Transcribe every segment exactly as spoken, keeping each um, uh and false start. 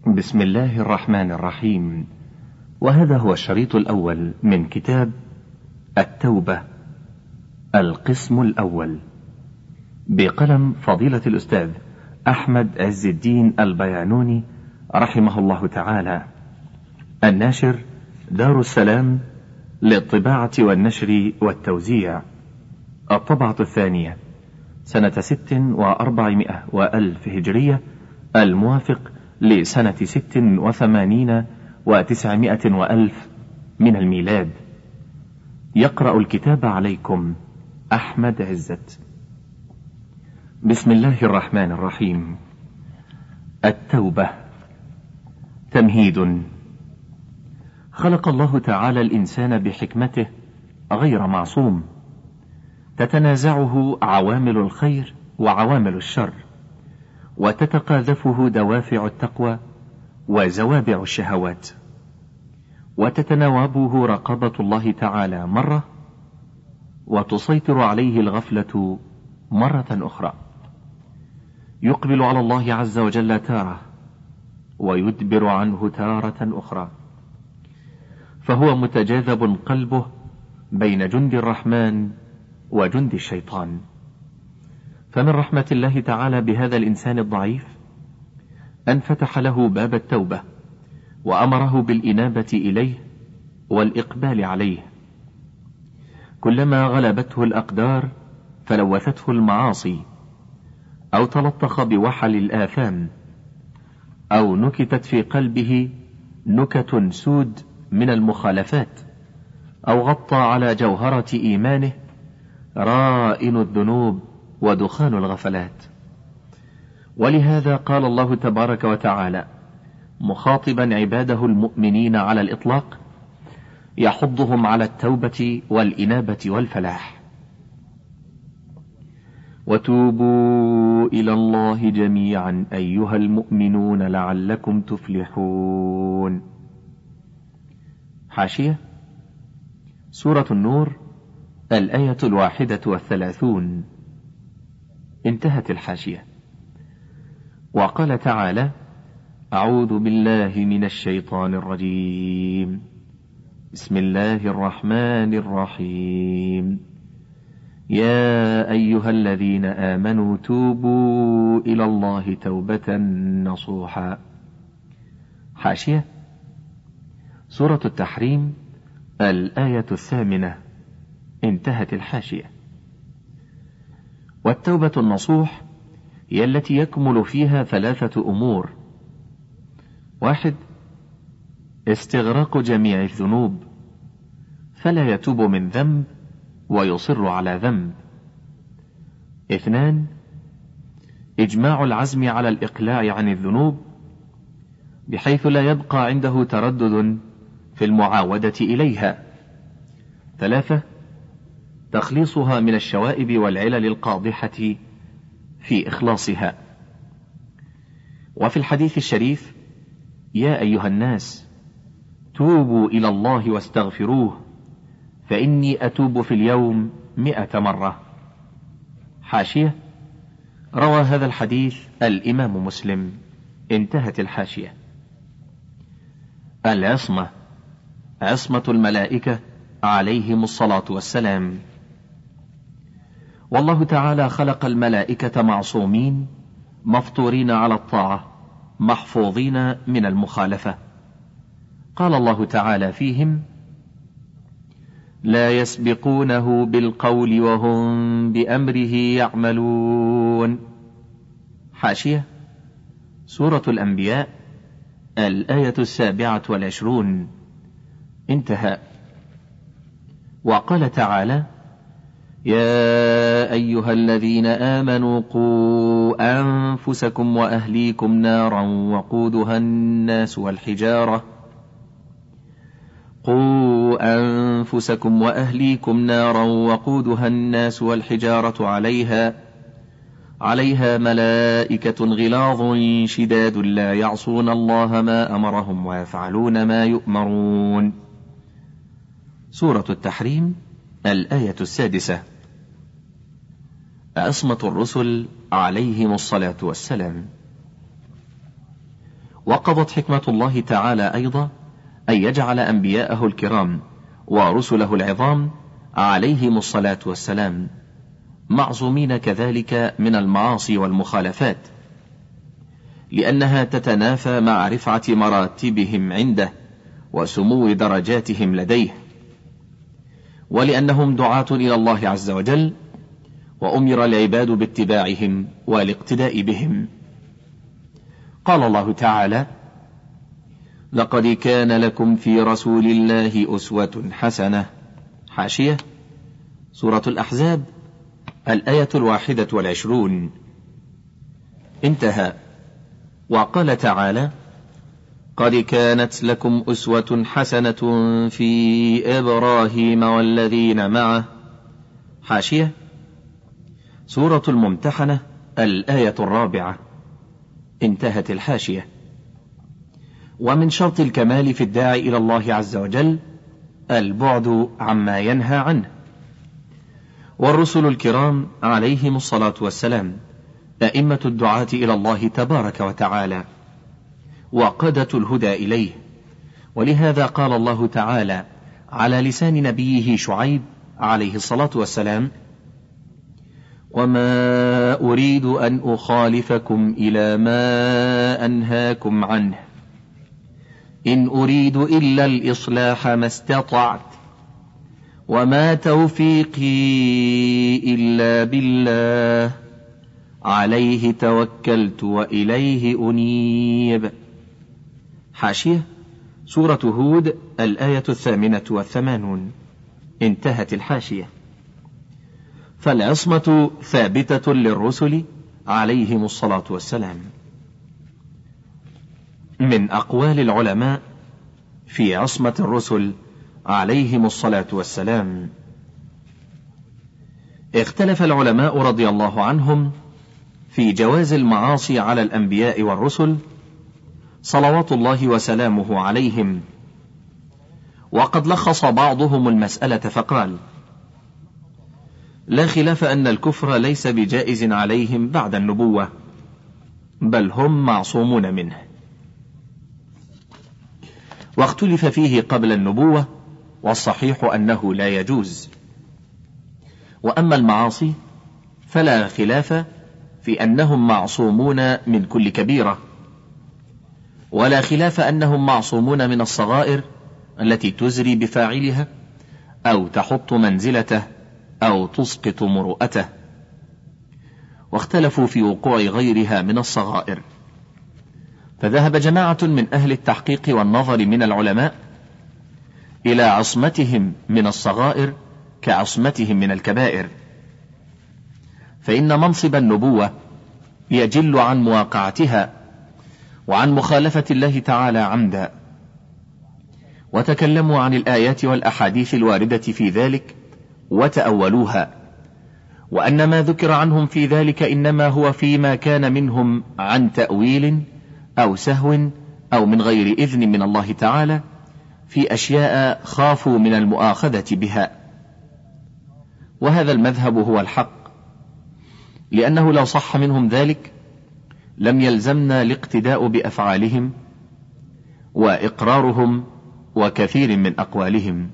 بسم الله الرحمن الرحيم. وهذا هو الشريط الأول من كتاب التوبة، القسم الأول، بقلم فضيلة الأستاذ أحمد عز الدين البيانوني رحمه الله تعالى. الناشر دار السلام للطباعة والنشر والتوزيع. الطبعة الثانية سنة ست وأربعمائة وألف هجرية، الموافق لسنة ست وثمانين وتسعمائة وألف من الميلاد. يقرأ الكتاب عليكم أحمد عزت. بسم الله الرحمن الرحيم. التوبة. تمهيد. خلق الله تعالى الإنسان بحكمته غير معصوم، تتنازعه عوامل الخير وعوامل الشر، وتتقاذفه دوافع التقوى وزوابع الشهوات، وتتناوبه رقابة الله تعالى مرة، وتسيطر عليه الغفلة مرة أخرى. يقبل على الله عز وجل تارة، ويدبر عنه تارة أخرى، فهو متجاذب قلبه بين جند الرحمن وجند الشيطان. فمن رحمة الله تعالى بهذا الإنسان الضعيف أن فتح له باب التوبة، وأمره بالإنابة إليه والإقبال عليه. كلما غلبته الأقدار فلوثته المعاصي، أو تلطخ بوحل الآثام، أو نكتت في قلبه نكت سود من المخالفات، أو غطى على جوهرة إيمانه رائن الذنوب ودخان الغفلات. ولهذا قال الله تبارك وتعالى مخاطبا عباده المؤمنين على الإطلاق، يحضهم على التوبة والإنابة والفلاح: وتوبوا إلى الله جميعا أيها المؤمنون لعلكم تفلحون. حاشية: سورة النور، الآية الواحدة والثلاثون. انتهت الحاشية. وقال تعالى: أعوذ بالله من الشيطان الرجيم، بسم الله الرحمن الرحيم، يا أيها الذين آمنوا توبوا إلى الله توبة نصوحا. حاشية: سورة التحريم، الآية الثامنة. انتهت الحاشية. والتوبة النصوح هي التي يكمل فيها ثلاثة أمور: واحد، استغراق جميع الذنوب، فلا يتوب من ذنب ويصر على ذنب. اثنان، إجماع العزم على الإقلاع عن الذنوب، بحيث لا يبقى عنده تردد في المعاودة إليها. ثلاثة، تخليصها من الشوائب والعلل القادحة في إخلاصها. وفي الحديث الشريف: يا أيها الناس توبوا إلى الله واستغفروه فإني أتوب في اليوم مئة مرة. حاشية: روى هذا الحديث الإمام مسلم. انتهت الحاشية. العصمة، عصمة الملائكة عليهم الصلاة والسلام. والله تعالى خلق الملائكة معصومين مفطورين على الطاعة محفوظين من المخالفة. قال الله تعالى فيهم: لا يسبقونه بالقول وهم بأمره يعملون. حاشية: سورة الأنبياء، الآية السابعة والعشرون. انتهى. وقال تعالى: يا أيها الذين آمنوا قوا أنفسكم وأهليكم نارا وقودها الناس والحجارة قوا أنفسكم وأهليكم نارا وقودها الناس والحجارة عليها عليها ملائكة غلاظ شداد لا يعصون الله ما أمرهم ويفعلون ما يؤمرون. سورة التحريم، الآية السادسة. عصمة الرسل عليهم الصلاة والسلام. وقضت حكمة الله تعالى أيضا أن يجعل أنبياءه الكرام ورسله العظام عليهم الصلاة والسلام معصومين كذلك من المعاصي والمخالفات، لأنها تتنافى مع رفعة مراتبهم عنده وسمو درجاتهم لديه، ولأنهم دعاة إلى الله عز وجل، وأمر العباد باتباعهم والاقتداء بهم. قال الله تعالى: لقد كان لكم في رسول الله أسوة حسنة. حاشية: سورة الأحزاب، الآية الواحدة والعشرون. انتهى. وقال تعالى: قد كانت لكم أسوة حسنة في إبراهيم والذين معه. حاشية: سورة الممتحنة، الآية الرابعة. انتهت الحاشية. ومن شرط الكمال في الداعي إلى الله عز وجل البعد عما ينهى عنه، والرسل الكرام عليهم الصلاة والسلام أئمة الدعاة إلى الله تبارك وتعالى وقادة الهدى إليه، ولهذا قال الله تعالى على لسان نبيه شعيب عليه الصلاة والسلام: وما أريد أن أخالفكم إلى ما أنهاكم عنه إن أريد إلا الإصلاح ما استطعت وما توفيقي إلا بالله عليه توكلت وإليه أنيب. حاشية: سورة هود، الآية الثامنة والثمانون. انتهت الحاشية. فالعصمة ثابتة للرسل عليهم الصلاة والسلام. من أقوال العلماء في عصمة الرسل عليهم الصلاة والسلام: اختلف العلماء رضي الله عنهم في جواز المعاصي على الأنبياء والرسل صلوات الله وسلامه عليهم، وقد لخص بعضهم المسألة فقال: لا خلاف أن الكفر ليس بجائز عليهم بعد النبوة، بل هم معصومون منه. واختلف فيه قبل النبوة، والصحيح أنه لا يجوز. وأما المعاصي فلا خلاف في أنهم معصومون من كل كبيرة، ولا خلاف أنهم معصومون من الصغائر التي تزري بفاعلها أو تحط منزلته أو تسقط مروءته، واختلفوا في وقوع غيرها من الصغائر. فذهب جماعة من أهل التحقيق والنظر من العلماء إلى عصمتهم من الصغائر كعصمتهم من الكبائر، فإن منصب النبوة يجل عن مواقعتها وعن مخالفة الله تعالى عمدا. وتكلموا عن الآيات والأحاديث الواردة في ذلك وتأولوها، وأن ما ذكر عنهم في ذلك إنما هو فيما كان منهم عن تأويل أو سهو أو من غير إذن من الله تعالى في أشياء خافوا من المؤاخذة بها. وهذا المذهب هو الحق، لأنه لو صح منهم ذلك لم يلزمنا الاقتداء بأفعالهم وإقرارهم وكثير من أقوالهم،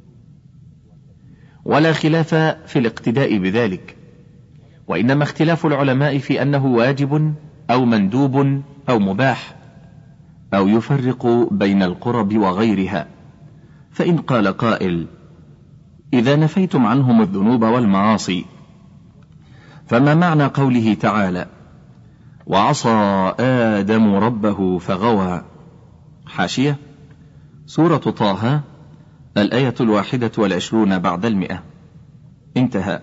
ولا خلاف في الاقتداء بذلك، وإنما اختلاف العلماء في أنه واجب أو مندوب أو مباح أو يفرق بين القرب وغيرها. فإن قال قائل: إذا نفيتم عنهم الذنوب والمعاصي فما معنى قوله تعالى: وعصى آدم ربه فغوى؟ حاشية: سورة طه، الآية الواحدة والعشرون بعد المئة. انتهى.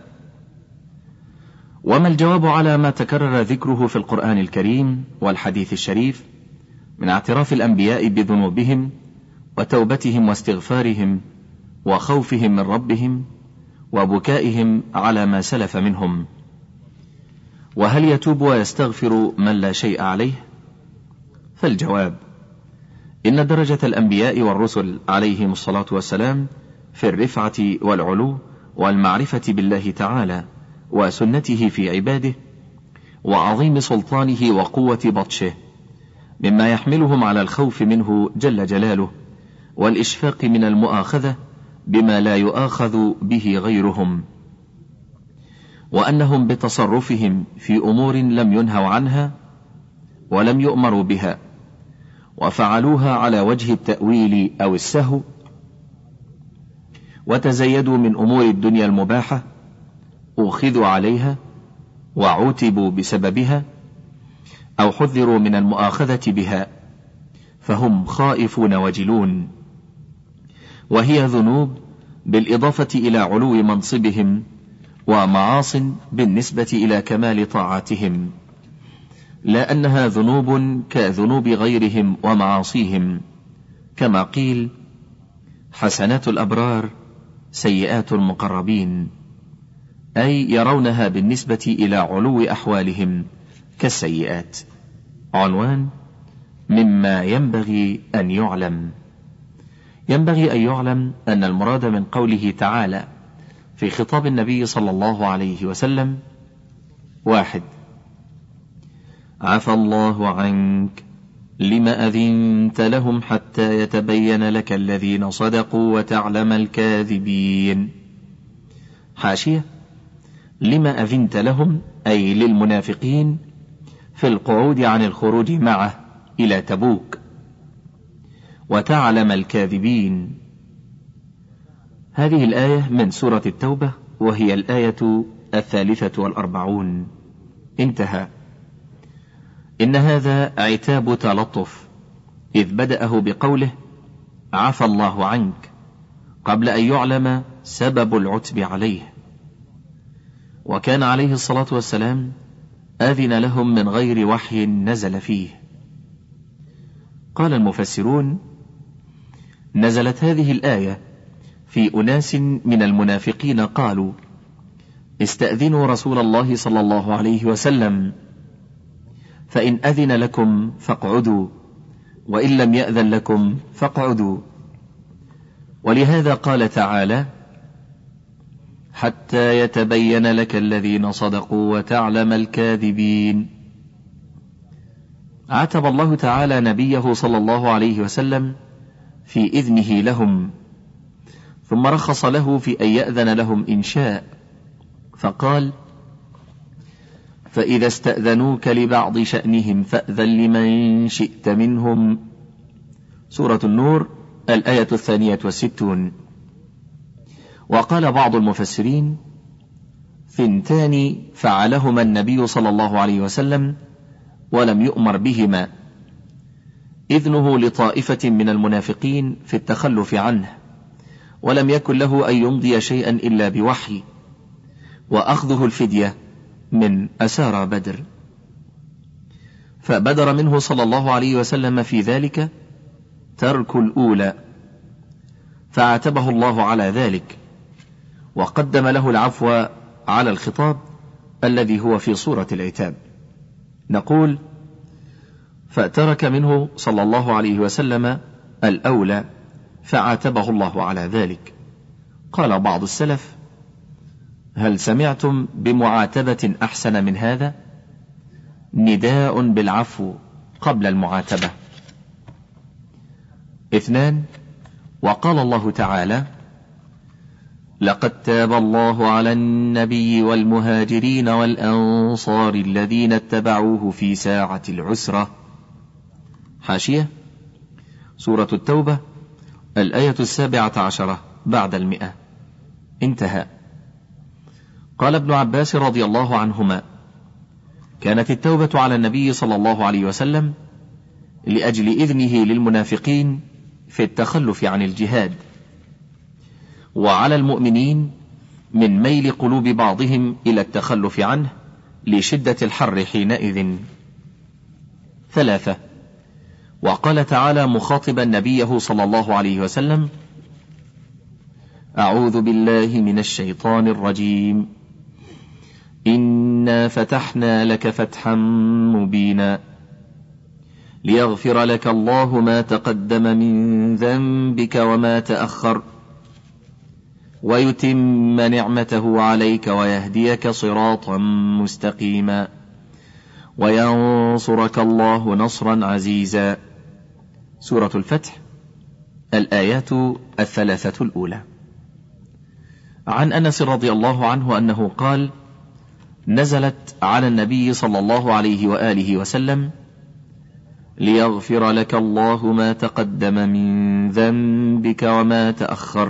وما الجواب على ما تكرر ذكره في القرآن الكريم والحديث الشريف من اعتراف الأنبياء بذنوبهم وتوبتهم واستغفارهم وخوفهم من ربهم وبكائهم على ما سلف منهم؟ وهل يتوب ويستغفر من لا شيء عليه؟ فالجواب: إن درجة الأنبياء والرسل عليهم الصلاة والسلام في الرفعة والعلو والمعرفة بالله تعالى وسنته في عباده وعظيم سلطانه وقوة بطشه مما يحملهم على الخوف منه جل جلاله والإشفاق من المؤاخذة بما لا يؤاخذ به غيرهم، وأنهم بتصرفهم في أمور لم ينهوا عنها ولم يؤمروا بها وفعلوها على وجه التأويل أو السهو، وتزيدوا من أمور الدنيا المباحة أخذوا عليها وعوتبوا بسببها أو حذروا من المؤاخذة بها، فهم خائفون وجلون، وهي ذنوب بالإضافة إلى علو منصبهم ومعاص بالنسبة إلى كمال طاعاتهم، لا أنها ذنوب كذنوب غيرهم ومعاصيهم، كما قيل حسنات الأبرار سيئات المقربين، أي يرونها بالنسبة إلى علو أحوالهم كالسيئات. عنوان: مما ينبغي أن يعلم. ينبغي أن يعلم أن المراد من قوله تعالى في خطاب النبي صلى الله عليه وسلم: واحد، عفى الله عنك لما أذنت لهم حتى يتبين لك الذين صدقوا وتعلم الكاذبين. حاشية: لما أذنت لهم أي للمنافقين في القعود عن الخروج معه إلى تبوك، وتعلم الكاذبين. هذه الآية من سورة التوبة، وهي الآية الثالثة والأربعون. انتهى. إن هذا عتاب تلطف، إذ بدأه بقوله عفى الله عنك قبل أن يعلم سبب العتب عليه، وكان عليه الصلاة والسلام أذن لهم من غير وحي نزل فيه. قال المفسرون: نزلت هذه الآية في أناس من المنافقين قالوا: استأذنوا رسول الله صلى الله عليه وسلم، فإن أذن لكم فاقعدوا، وإن لم يأذن لكم فاقعدوا. ولهذا قال تعالى: حتى يتبين لك الذين صدقوا وتعلم الكاذبين. عاتب الله تعالى نبيه صلى الله عليه وسلم في إذنه لهم، ثم رخص له في أن يأذن لهم إن شاء، فقال: فإذا استأذنوك لبعض شأنهم فأذن لمن شئت منهم. سورة النور الآية الثانية والستون. وقال بعض المفسرين: ثنتان فعلهما النبي صلى الله عليه وسلم ولم يؤمر بهما: إذنه لطائفة من المنافقين في التخلف عنه، ولم يكن له أن يمضي شيئا إلا بوحي، وأخذه الفدية من أسارى بدر، فبدر منه صلى الله عليه وسلم في ذلك ترك الأولى، فعاتبه الله على ذلك، وقدم له العفو على الخطاب الذي هو في صورة العتاب. نقول: فترك منه صلى الله عليه وسلم الأولى فعاتبه الله على ذلك. قال بعض السلف: هل سمعتم بمعاتبة أحسن من هذا؟ نداء بالعفو قبل المعاتبة. اثنان، وقال الله تعالى: لقد تاب الله على النبي والمهاجرين والأنصار الذين اتبعوه في ساعة العسرة. حاشية: سورة التوبة الآية السابعة عشرة بعد المئة. انتهى. قال ابن عباس رضي الله عنهما: كانت التوبة على النبي صلى الله عليه وسلم لأجل إذنه للمنافقين في التخلف عن الجهاد، وعلى المؤمنين من ميل قلوب بعضهم إلى التخلف عنه لشدة الحر حينئذ. ثلاثة، وقال تعالى مخاطبا نبيه صلى الله عليه وسلم: أعوذ بالله من الشيطان الرجيم، إنا فتحنا لك فتحا مبينا ليغفر لك الله ما تقدم من ذنبك وما تأخر ويتم نعمته عليك ويهديك صراطا مستقيما وينصرك الله نصرا عزيزا. سورة الفتح، الآيات الثلاثة الأولى. عن أنس رضي الله عنه أنه قال: نزلت على النبي صلى الله عليه وآله وسلم: ليغفر لك الله ما تقدم من ذنبك وما تأخر،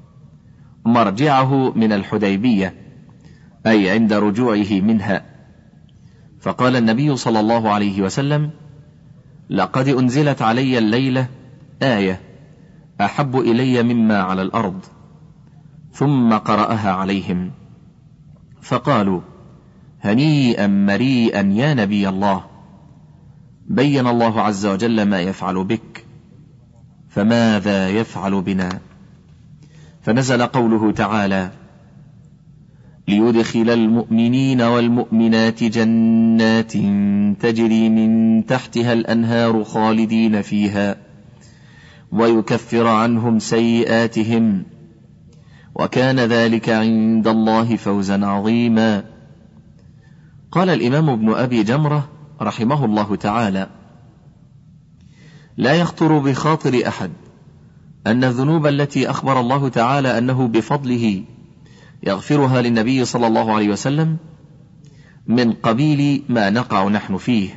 مرجعه من الحديبية، أي عند رجوعه منها. فقال النبي صلى الله عليه وسلم: لقد أنزلت علي الليلة آية أحب إلي مما على الأرض. ثم قرأها عليهم فقالوا: هنيئا مريئا يا نبي الله، بين الله عز وجل ما يفعل بك، فماذا يفعل بنا؟ فنزل قوله تعالى: ليدخل المؤمنين والمؤمنات جنات تجري من تحتها الأنهار خالدين فيها ويكفر عنهم سيئاتهم وكان ذلك عند الله فوزا عظيما. قال الإمام ابن أبي جمرة رحمه الله تعالى: لا يخطر بخاطر أحد أن الذنوب التي أخبر الله تعالى أنه بفضله يغفرها للنبي صلى الله عليه وسلم من قبيل ما نقع نحن فيه،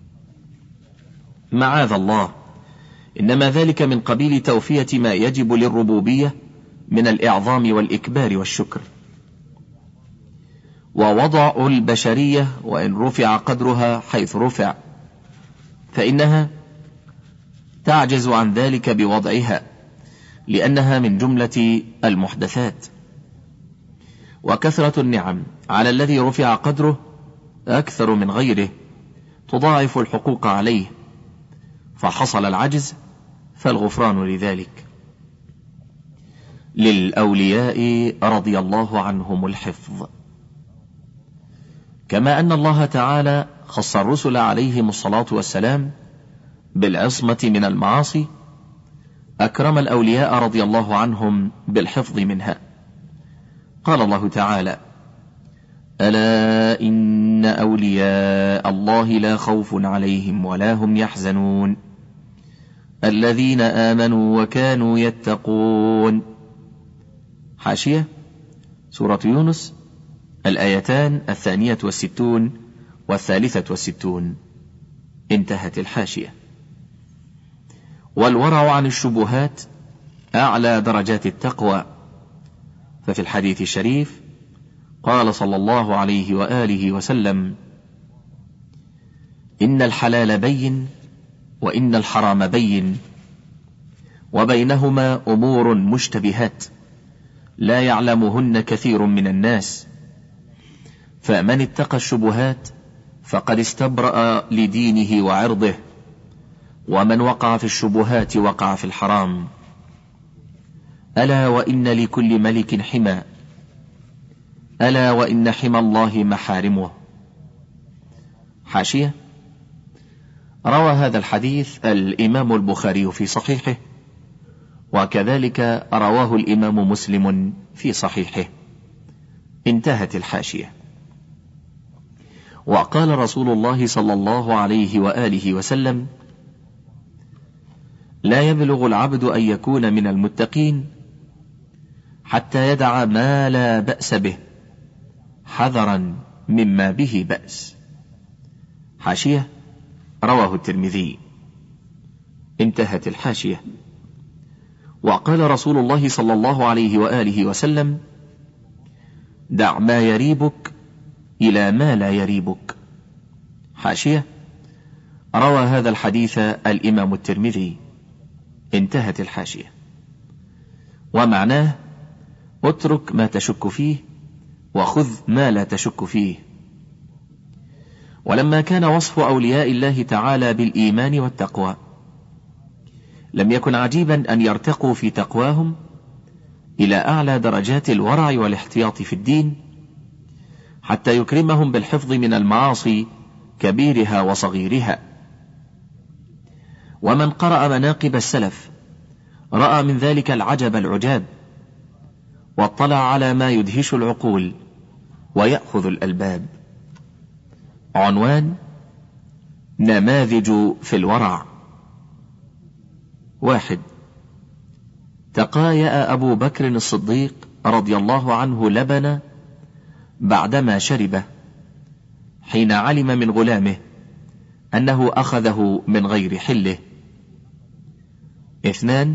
معاذ الله، إنما ذلك من قبيل توفية ما يجب للربوبية من الإعظام والإكبار والشكر. ووضع البشرية وإن رفع قدرها حيث رفع فإنها تعجز عن ذلك بوضعها، لأنها من جملة المحدثات. وكثرة النعم على الذي رفع قدره أكثر من غيره تضاعف الحقوق عليه، فحصل العجز فالغفران لذلك. للأولياء رضي الله عنهم الحفظ. كما أن الله تعالى خص الرسل عليهم الصلاة والسلام بالعصمة من المعاصي، أكرم الأولياء رضي الله عنهم بالحفظ منها. قال الله تعالى: ألا إن أولياء الله لا خوف عليهم ولا هم يحزنون الذين آمنوا وكانوا يتقون. حاشية، سورة يونس، الآيتان الثانية والستون والثالثة والستون. انتهت الحاشية. والورع عن الشبهات أعلى درجات التقوى، ففي الحديث الشريف قال صلى الله عليه وآله وسلم: إن الحلال بين وإن الحرام بين وبينهما أمور مشتبهات لا يعلمهن كثير من الناس، فمن اتقى الشبهات فقد استبرأ لدينه وعرضه، ومن وقع في الشبهات وقع في الحرام. ألا وإن لكل ملك حمى، ألا وإن حمى الله محارمه. حاشية، روى هذا الحديث الإمام البخاري في صحيحه، وكذلك رواه الإمام مسلم في صحيحه. انتهت الحاشية. وقال رسول الله صلى الله عليه وآله وسلم: لا يبلغ العبد أن يكون من المتقين حتى يدع ما لا بأس به حذرا مما به بأس. حاشية، رواه الترمذي. انتهت الحاشية. وقال رسول الله صلى الله عليه وآله وسلم: دع ما يريبك إلى ما لا يريبك. حاشية، روى هذا الحديث الإمام الترمذي. انتهت الحاشية. ومعناه: اترك ما تشك فيه وخذ ما لا تشك فيه. ولما كان وصف أولياء الله تعالى بالإيمان والتقوى، لم يكن عجيبا أن يرتقوا في تقواهم إلى أعلى درجات الورع والاحتياط في الدين، حتى يكرمهم بالحفظ من المعاصي كبيرها وصغيرها. ومن قرأ مناقب السلف رأى من ذلك العجب العجاب، واطلع على ما يدهش العقول ويأخذ الألباب. عنوان: نماذج في الورع. واحد. تقايأ أبو بكر الصديق رضي الله عنه لبن بعدما شربه حين علم من غلامه أنه أخذه من غير حله. اثنان.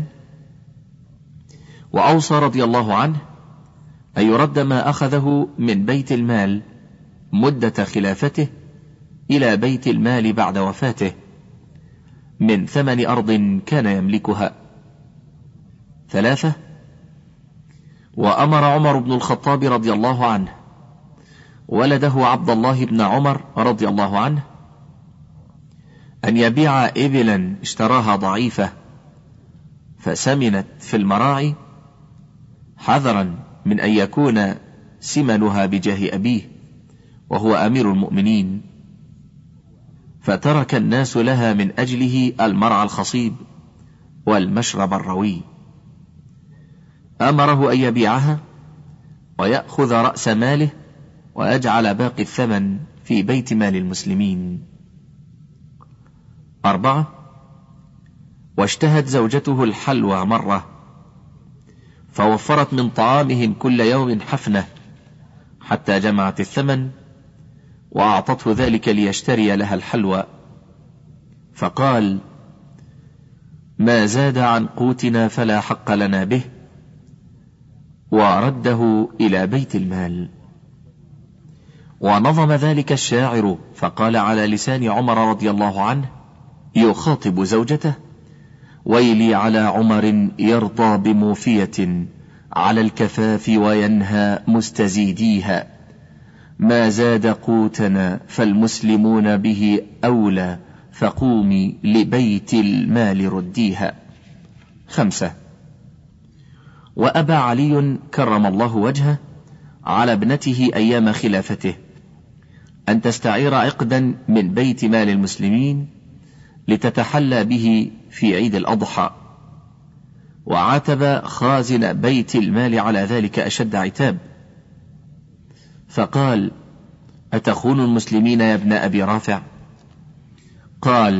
وأوصى رضي الله عنه أن يرد ما أخذه من بيت المال مدة خلافته إلى بيت المال بعد وفاته من ثمن أرض كان يملكها. ثلاثة. وأمر عمر بن الخطاب رضي الله عنه ولده عبد الله بن عمر رضي الله عنه أن يبيع إبلا اشتراها ضعيفة فسمنت في المراعي حذرا من أن يكون سمنها بجاه أبيه وهو أمير المؤمنين، فترك الناس لها من أجله المرعى الخصيب والمشرب الروي. أمره أن يبيعها ويأخذ رأس ماله ويجعل باقي الثمن في بيت مال المسلمين. أربعة. واشتهت زوجته الحلوى مرة فوفرت من طعامهم كل يوم حفنة حتى جمعت الثمن وأعطته ذلك ليشتري لها الحلوى، فقال: ما زاد عن قوتنا فلا حق لنا به، ورده إلى بيت المال. ونظم ذلك الشاعر فقال على لسان عمر رضي الله عنه يخاطب زوجته: ويلي على عمر يرضى بموفية على الكفاف وينهى مستزيديها، ما زاد قوتنا فالمسلمون به أولى، فقومي لبيت المال رديها. خمسة. وأبى علي كرم الله وجهه على ابنته أيام خلافته أن تستعير عقدا من بيت مال المسلمين لتتحلى به في عيد الأضحى، وعاتب خازن بيت المال على ذلك أشد عتاب، فقال: أتخون المسلمين يا ابن أبي رافع؟ قال: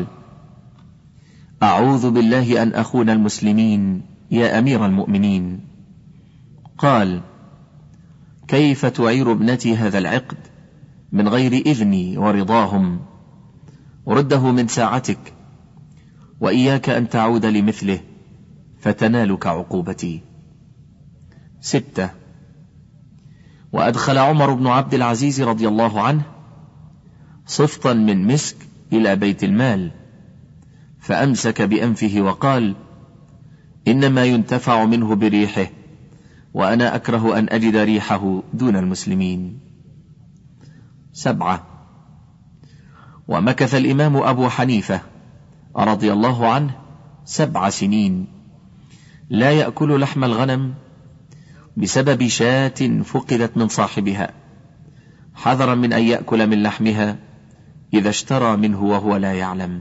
أعوذ بالله أن أخون المسلمين يا أمير المؤمنين. قال: كيف تعير ابنتي هذا العقد من غير إذني ورضاهم؟ رده من ساعتك، وإياك أن تعود لمثله فتنالك عقوبتي. ستة. وأدخل عمر بن عبد العزيز رضي الله عنه صفطا من مسك إلى بيت المال فأمسك بأنفه وقال: إنما ينتفع منه بريحه، وأنا أكره أن أجد ريحه دون المسلمين. سبعة. ومكث الإمام أبو حنيفة رضي الله عنه سبع سنين لا يأكل لحم الغنم بسبب شاة فقدت من صاحبها، حذرا من أن يأكل من لحمها إذا اشترى منه وهو لا يعلم.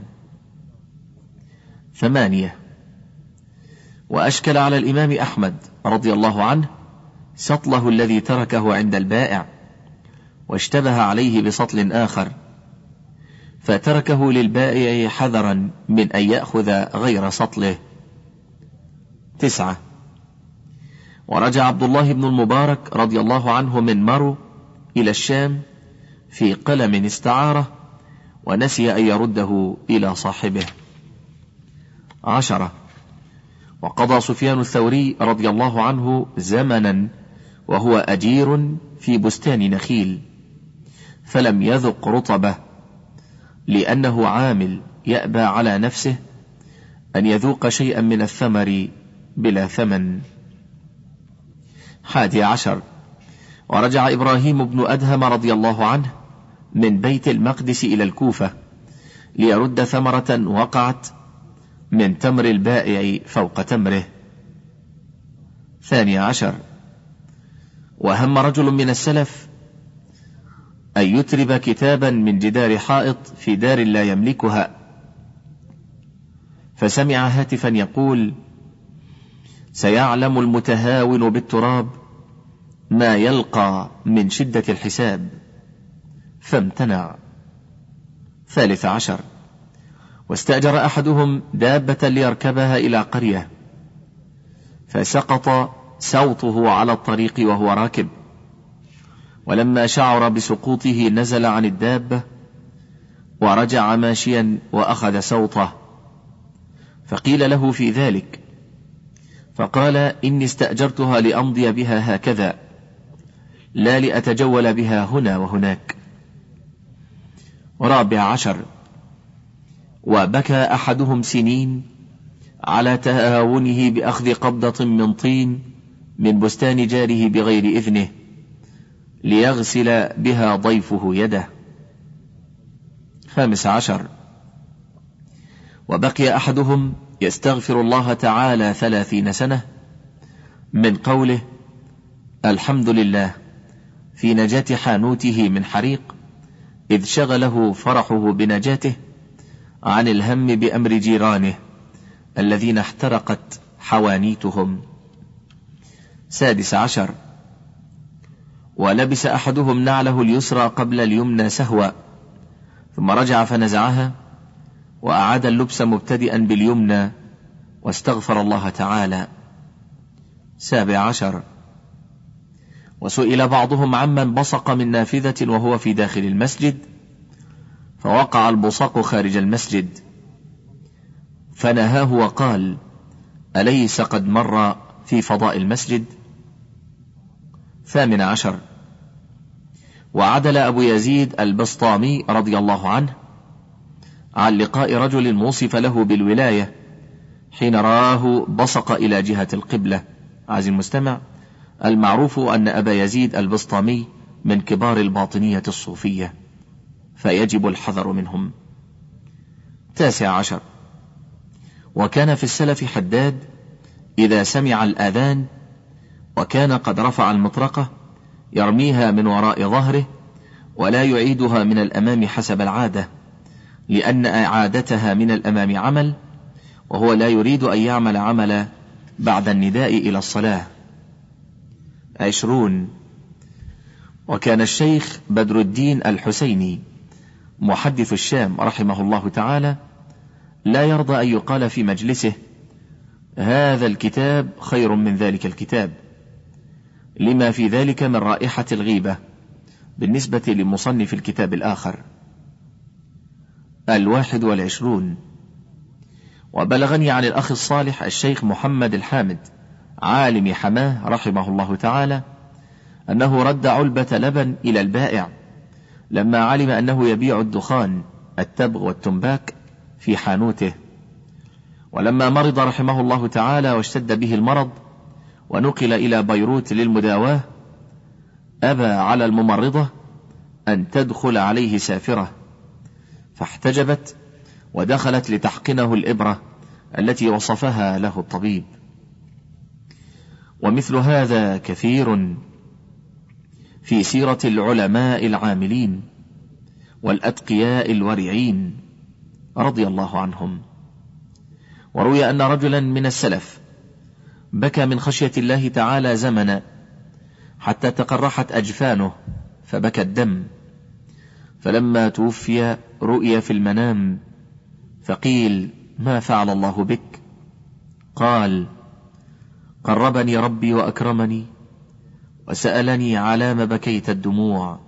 ثمانية. وأشكل على الإمام أحمد رضي الله عنه سطله الذي تركه عند البائع، واشتبه عليه بسطل آخر فتركه للبائع حذرا من أن يأخذ غير سطله. تسعة. ورجع عبد الله بن المبارك رضي الله عنه من مرو إلى الشام في قلم استعاره ونسي أن يرده إلى صاحبه. عشرة. وقضى سفيان الثوري رضي الله عنه زمنا وهو أجير في بستان نخيل فلم يذق رطبه، لأنه عامل يأبى على نفسه أن يذوق شيئا من الثمر بلا ثمن. حادي عشر. ورجع إبراهيم بن أدهم رضي الله عنه من بيت المقدس إلى الكوفة ليرد ثمرة وقعت من تمر البائع فوق تمره. ثاني عشر. وهم رجل من السلف أن يترب كتابا من جدار حائط في دار لا يملكها، فسمع هاتفا يقول: سيعلم المتهاون بالتراب ما يلقى من شدة الحساب، فامتنع. ثالث عشر. واستأجر أحدهم دابة ليركبها إلى قرية، فسقط سوطه على الطريق وهو راكب، ولما شعر بسقوطه نزل عن الدابة ورجع ماشيا وأخذ سوطه، فقيل له في ذلك، فقال: إني استأجرتها لأمضي بها هكذا، لا لأتجول بها هنا وهناك. رابع عشر: وبكى أحدهم سنين على تهاونه بأخذ قبضة من طين من بستان جاره بغير إذنه ليغسل بها ضيفه يده. خامس عشر: وبقي أحدهم يستغفر الله تعالى ثلاثين سنة من قوله الحمد لله في نجاة حانوته من حريق، إذ شغله فرحه بنجاته عن الهم بأمر جيرانه الذين احترقت حوانيتهم. سادس عشر: ولبس أحدهم نعله اليسرى قبل اليمنى سهوا، ثم رجع فنزعها وأعاد اللبس مبتدئا باليمنى واستغفر الله تعالى. سابع عشر: وسئل بعضهم عمن بصق من نافذة وهو في داخل المسجد، فوقع البصاق خارج المسجد، فنهاه وقال: أليس قد مر في فضاء المسجد؟ ثامن عشر: وعدل أبو يزيد البسطامي رضي الله عنه عن لقاء رجل وصف له بالولاية حين رآه بصق إلى جهة القبلة. عزيزي المستمع، المعروف أن أبا يزيد البسطامي من كبار الباطنية الصوفية، فيجب الحذر منهم. تاسع عشر: وكان في السلف حداد إذا سمع الآذان وكان قد رفع المطرقة يرميها من وراء ظهره ولا يعيدها من الأمام حسب العادة، لأن إعادتها من الأمام عمل، وهو لا يريد أن يعمل عمل بعد النداء إلى الصلاة. عشرون: وكان الشيخ بدر الدين الحسيني محدث الشام رحمه الله تعالى لا يرضى أن يقال في مجلسه هذا الكتاب خير من ذلك الكتاب، لما في ذلك من رائحة الغيبة بالنسبة لمصنف الكتاب الآخر. الواحد والعشرون: وبلغني عن الأخ الصالح الشيخ محمد الحامد عالم حماه رحمه الله تعالى أنه رد علبة لبن إلى البائع لما علم أنه يبيع الدخان التبغ والتنباك في حانوته، ولما مرض رحمه الله تعالى واشتد به المرض ونقل إلى بيروت للمداواة، أبى على الممرضة أن تدخل عليه سافرة، فاحتجبت ودخلت لتحقنه الإبرة التي وصفها له الطبيب. ومثل هذا كثير في سيرة العلماء العاملين والأتقياء الورعين رضي الله عنهم. وروي أن رجلا من السلف بكى من خشية الله تعالى زمنا حتى تقرحت أجفانه فبكى الدم، فلما توفي رؤي في المنام فقيل: ما فعل الله بك؟ قال: قربني ربي وأكرمني وسألني على ما بكيت الدموع،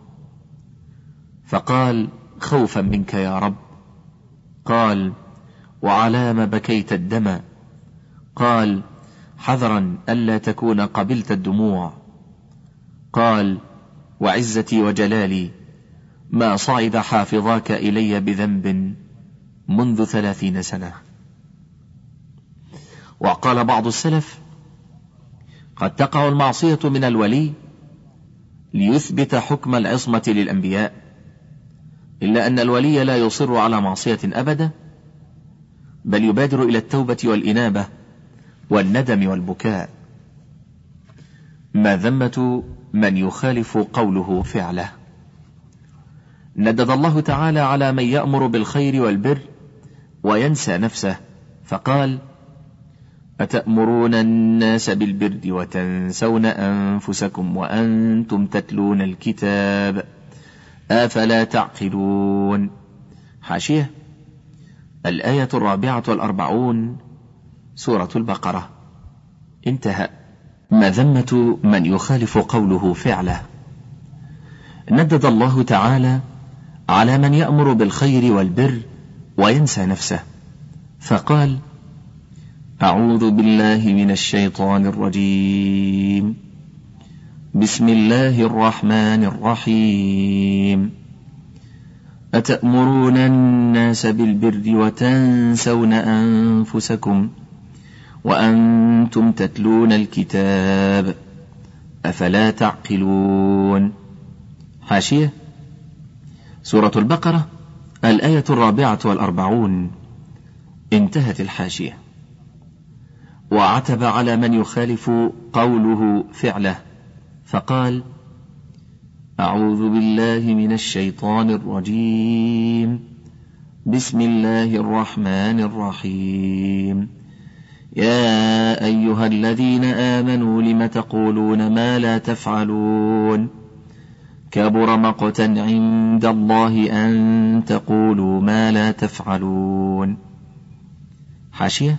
فقال: خوفا منك يا رب. قال: وعلى ما بكيت الدم؟ قال: حذرا ألا تكون قبلت الدموع. قال: وعزتي وجلالي ما صعد حافظاك إلي بذنب منذ ثلاثين سنة. وقال بعض السلف: قد تقع المعصية من الولي ليثبت حكم العصمة للأنبياء، إلا أن الولي لا يصر على معصية أبدا، بل يبادر إلى التوبة والإنابة والندم والبكاء. مذمة من يخالف قوله فعله. ندد الله تعالى على من يأمر بالخير والبر وينسى نفسه، فقال: أتأمرون الناس بالبر وتنسون أنفسكم وأنتم تتلون الكتاب أفلا تعقلون. حاشية: الآية الرابعة والأربعون، سورة البقرة. انتهى. مذمة من يخالف قوله فعله. ندد الله تعالى على من يأمر بالخير والبر وينسى نفسه، فقال: أعوذ بالله من الشيطان الرجيم، بسم الله الرحمن الرحيم. أتأمرون الناس بالبر وتنسون أنفسكم وأنتم تتلون الكتاب أفلا تعقلون. حاشية. سورة البقرة الآية الرابعة والأربعون. انتهت الحاشية. وعتب على من يخالف قوله فعله، فقال: أعوذ بالله من الشيطان الرجيم، بسم الله الرحمن الرحيم. يا أيها الذين آمنوا لم تقولون ما لا تفعلون، كبر مقتا عند الله أن تقولوا ما لا تفعلون. حاشية.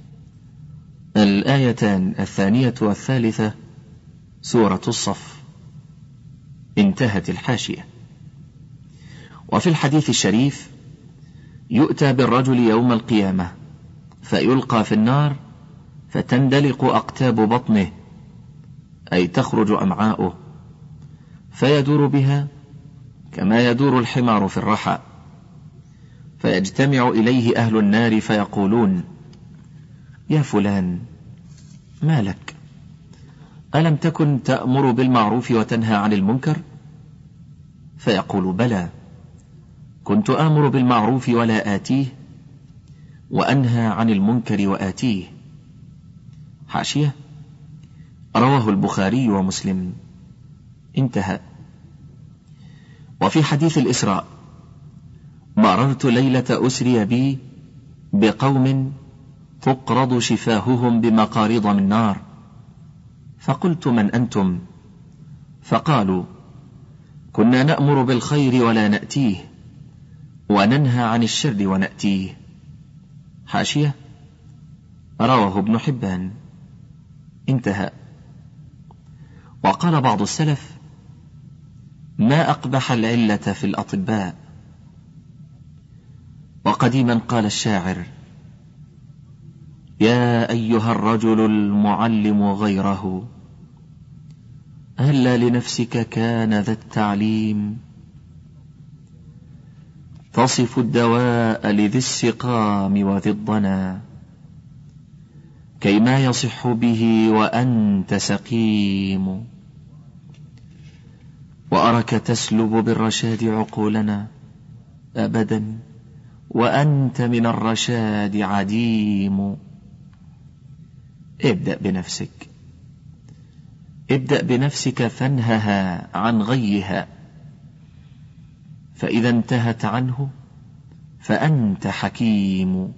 الآيتان الثانية والثالثة، سورة الصف. انتهت الحاشية. وفي الحديث الشريف: يؤتى بالرجل يوم القيامة فيلقى في النار فتندلق أقتاب بطنه، أي تخرج أمعاؤه، فيدور بها كما يدور الحمار في الرحى، فيجتمع إليه أهل النار فيقولون: يا فلان، ما لك؟ ألم تكن تأمر بالمعروف وتنهى عن المنكر؟ فيقول: بلى، كنت آمر بالمعروف ولا آتيه، وأنهى عن المنكر وآتيه. حاشية. رواه البخاري ومسلم. انتهى. وفي حديث الإسراء: مررت ليلة أسري بي بقوم تقرض شفاههم بمقارض من نار، فقلت: من أنتم؟ فقالوا: كنا نأمر بالخير ولا نأتيه، وننهى عن الشر ونأتيه. حاشية. رواه ابن حبان. انتهى. وقال بعض السلف: ما أقبح العلة في الأطباء. وقديما قال الشاعر: يا أيها الرجل المعلم غيره، هلا لنفسك كان ذا التعليم، تصف الدواء لذي السقام وذي الضنا، كيما يصح به وأنت سقيم. وأرك تسلب بالرشاد عقولنا أبدا، وأنت من الرشاد عديم. ابدأ بنفسك، ابدأ بنفسك فانهها عن غيها، فإذا انتهت عنه فأنت حكيم.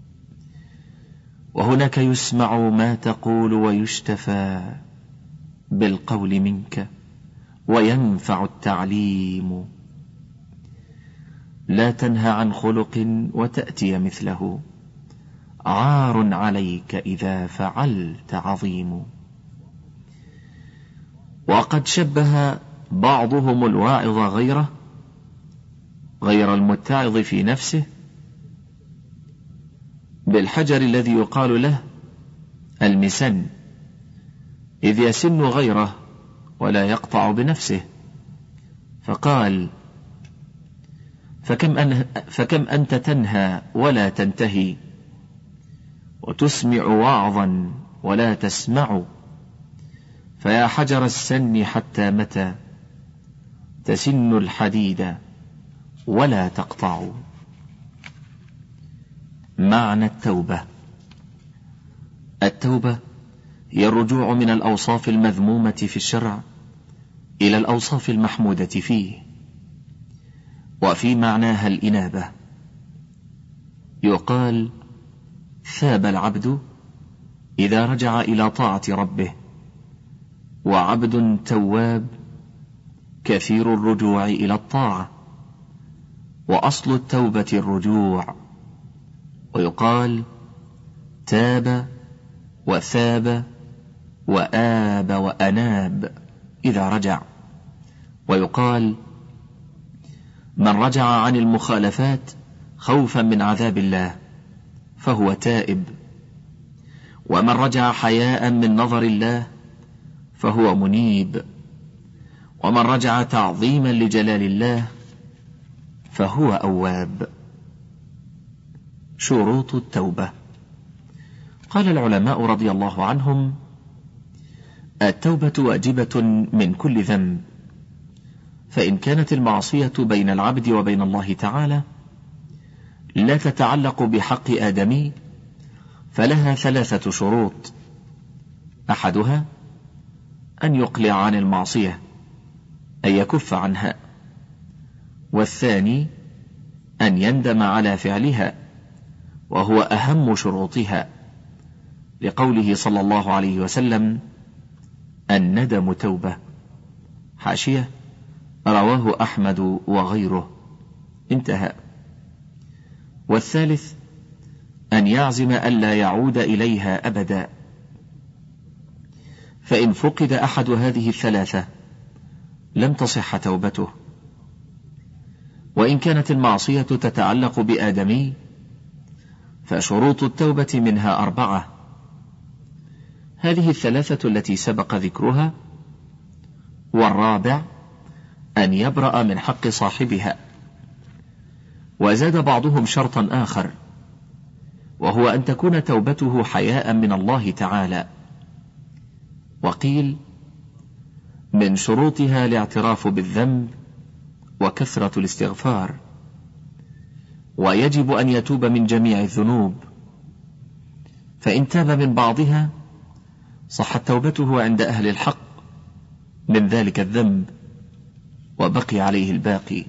وهناك يسمع ما تقول ويشتفى بالقول منك، وينفع التعليم. لا تنهى عن خلق وتأتي مثله، عار عليك إذا فعلت عظيم. وقد شبه بعضهم الواعظ غيره، غير المتعظ في نفسه، بالحجر الذي يقال له المسن، إذ يسن غيره ولا يقطع بنفسه. فقال: فكم, أن فكم أنت تنهى ولا تنتهي، وتسمع وعظا ولا تسمع، فيا حجر السن حتى متى تسن الحديد ولا تقطع. معنى التوبة. التوبة هي الرجوع من الأوصاف المذمومة في الشرع إلى الأوصاف المحمودة فيه، وفي معناها الإنابة. يقال: ثاب العبد إذا رجع إلى طاعة ربه، وعبد تواب كثير الرجوع إلى الطاعة، وأصل التوبة الرجوع، ويقال تاب وثاب وآب وأناب إذا رجع. ويقال من رجع عن المخالفات خوفا من عذاب الله فهو تائب، ومن رجع حياء من نظر الله فهو منيب، ومن رجع تعظيما لجلال الله فهو أواب. شروط التوبة. قال العلماء رضي الله عنهم: التوبة واجبة من كل ذنب، فإن كانت المعصية بين العبد وبين الله تعالى لا تتعلق بحق آدمي فلها ثلاثة شروط: أحدها أن يقلع عن المعصية، أن يكف عنها، والثاني أن يندم على فعلها، وهو أهم شروطها، لقوله صلى الله عليه وسلم: الندم توبة. حاشية: رواه أحمد وغيره. انتهى. والثالث أن يعزم ألا يعود إليها أبدا، فإن فقد أحد هذه الثلاثة لم تصح توبته. وإن كانت المعصية تتعلق بآدمي فشروط التوبة منها أربعة، هذه الثلاثة التي سبق ذكرها، والرابع أن يبرأ من حق صاحبها. وزاد بعضهم شرطا آخر، وهو أن تكون توبته حياء من الله تعالى. وقيل من شروطها الاعتراف بالذنب وكثرة الاستغفار، ويجب أن يتوب من جميع الذنوب، فإن تاب من بعضها صحت توبته عند أهل الحق من ذلك الذنب وبقي عليه الباقي.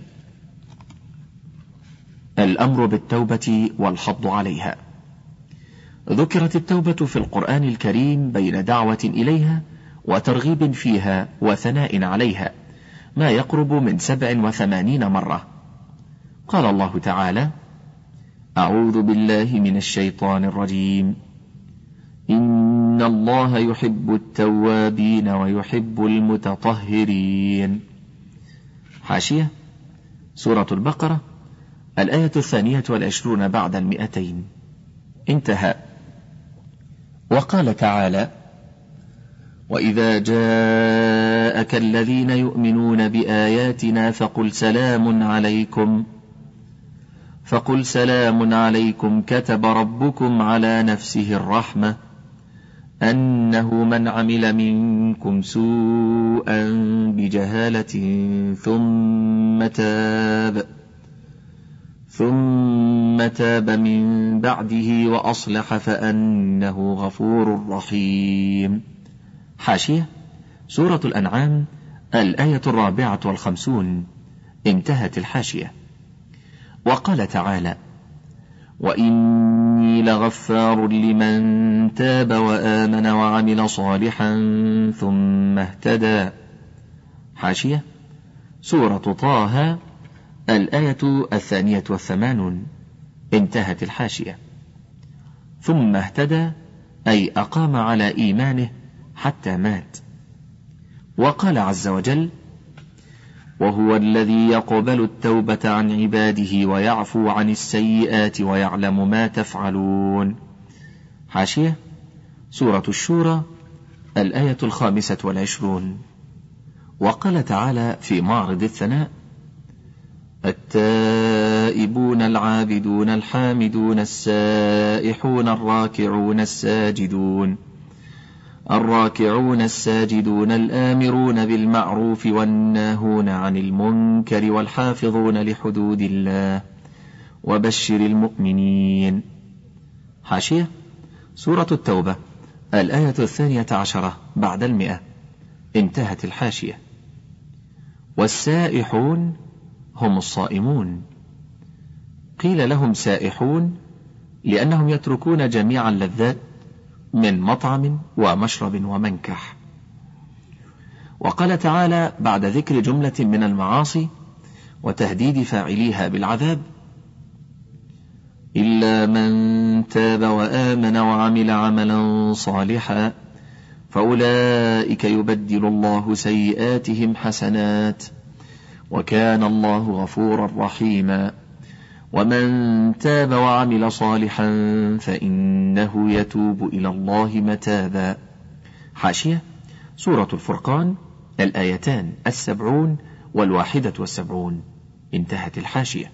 الأمر بالتوبة والحض عليها. ذكرت التوبة في القرآن الكريم بين دعوة إليها وترغيب فيها وثناء عليها ما يقرب من سبع وثمانين مرة. قال الله تعالى: أعوذ بالله من الشيطان الرجيم، إن الله يحب التوابين ويحب المتطهرين. حاشية: سورة البقرة، الآية الثانية والعشرون بعد المئتين. انتهى. وقال تعالى: وإذا جاءك الذين يؤمنون بآياتنا فقل سلام عليكم فقل سلام عليكم كتب ربكم على نفسه الرحمة أنه من عمل منكم سوءا بجهالة ثم تاب ثم تاب من بعده وأصلح فأنه غفور رحيم. حاشية: سورة الأنعام، الآية الرابعة والخمسون. انتهت الحاشية. وقال تعالى: وإني لغفار لمن تاب وآمن وعمل صالحا ثم اهتدى. حاشية: سورة طه، الآية الثانية والثمانون. انتهت الحاشية. ثم اهتدى أي أقام على إيمانه حتى مات. وقال عز وجل: وهو الذي يقبل التوبة عن عباده ويعفو عن السيئات ويعلم ما تفعلون. حاشية: سورة الشورى، الآية الخامسة والعشرون. وقال تعالى في معرض الثناء: التائبون العابدون الحامدون السائحون الراكعون الساجدون الراكعون الساجدون الآمرون بالمعروف والناهون عن المنكر والحافظون لحدود الله وبشر المؤمنين. حاشية: سورة التوبة، الآية الثانية عشرة بعد المئة. انتهت الحاشية. والسائحون هم الصائمون. قيل لهم سائحون لأنهم يتركون جميع اللذات من مطعم ومشرب ومنكح. وقال تعالى بعد ذكر جملة من المعاصي وتهديد فاعليها بالعذاب: إلا من تاب وآمن وعمل عملا صالحا فأولئك يبدل الله سيئاتهم حسنات وكان الله غفورا رحيما ومن تاب وعمل صالحا فإنه يتوب إلى الله متابا. حاشية: سورة الفرقان، الآيتان السبعون والواحدة والسبعون. انتهت الحاشية.